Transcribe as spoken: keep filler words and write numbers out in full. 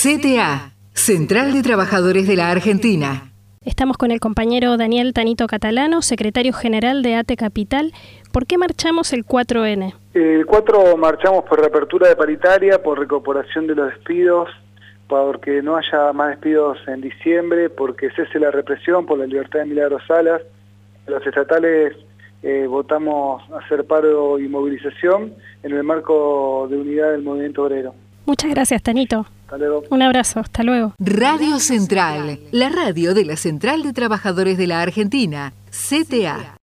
C T A, Central de Trabajadores de la Argentina. Estamos con el compañero Daniel Tanito Catalano, secretario general de ATE Capital. ¿Por qué marchamos el cuatro ene? El cuatro marchamos por reapertura de paritaria, por recuperación de los despidos, porque no haya más despidos en diciembre, porque cese la represión, por la libertad de Milagros Salas. Los estatales eh, votamos hacer paro y movilización en el marco de unidad del movimiento obrero. Muchas gracias, Tanito. Hasta luego. Un abrazo, hasta luego. Radio Central, la radio de la Central de Trabajadores de la Argentina, C T A.